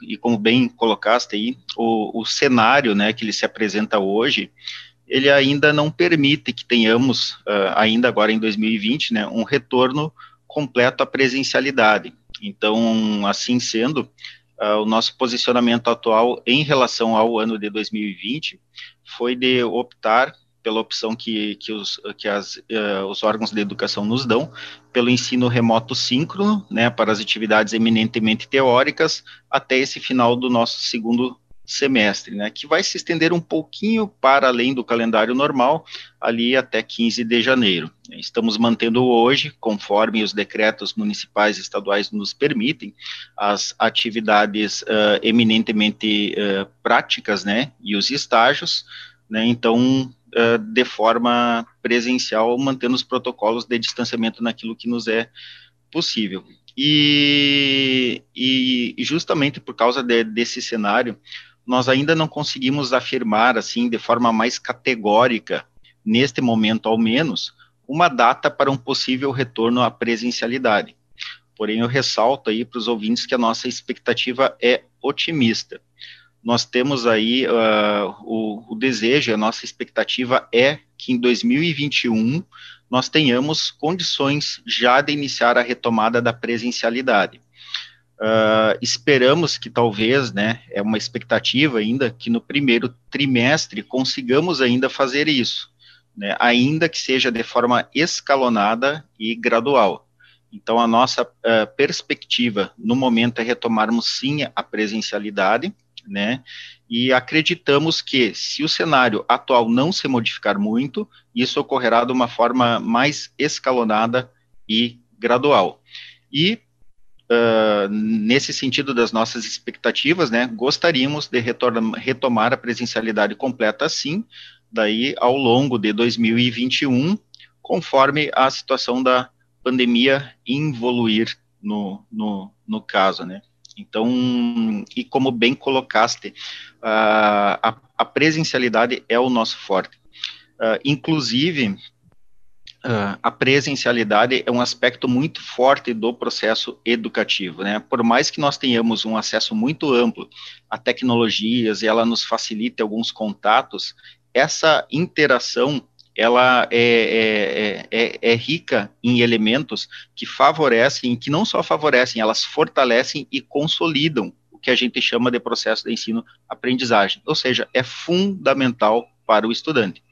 e como bem colocaste aí, o cenário, né, que ele se apresenta hoje, ele ainda não permite que tenhamos, ainda agora em 2020, né, um retorno completo à presencialidade. Então, assim sendo, o nosso posicionamento atual em relação ao ano de 2020 foi de optar pela opção que os órgãos de educação nos dão, pelo ensino remoto síncrono, né, para as atividades eminentemente teóricas, até esse final do nosso segundo semestre, né, que vai se estender um pouquinho para além do calendário normal, ali até 15 de janeiro. Estamos mantendo hoje, conforme os decretos municipais e estaduais nos permitem, as atividades eminentemente práticas, né, e os estágios, né, então, de forma presencial, mantendo os protocolos de distanciamento naquilo que nos é possível. E justamente por causa desse cenário, nós ainda não conseguimos afirmar, assim, de forma mais categórica, neste momento ao menos, uma data para um possível retorno à presencialidade. Porém, eu ressalto aí para os ouvintes que a nossa expectativa é otimista. Nós temos aí o desejo, a nossa expectativa é que em 2021 nós tenhamos condições já de iniciar a retomada da presencialidade. Esperamos que talvez, né, é uma expectativa ainda, que no primeiro trimestre consigamos ainda fazer isso, né, ainda que seja de forma escalonada e gradual. Então, a nossa perspectiva no momento é retomarmos sim a presencialidade, né, e acreditamos que se o cenário atual não se modificar muito, isso ocorrerá de uma forma mais escalonada e gradual. E nesse sentido das nossas expectativas, né, gostaríamos de retomar a presencialidade completa, sim, daí ao longo de 2021, conforme a situação da pandemia evoluir no caso, né. Então, e como bem colocaste, a presencialidade é o nosso forte. Inclusive, a presencialidade é um aspecto muito forte do processo educativo, né? Por mais que nós tenhamos um acesso muito amplo a tecnologias e ela nos facilite alguns contatos, essa interação ela é rica em elementos que favorecem, que não só favorecem, elas fortalecem e consolidam o que a gente chama de processo de ensino-aprendizagem, ou seja, é fundamental para o estudante.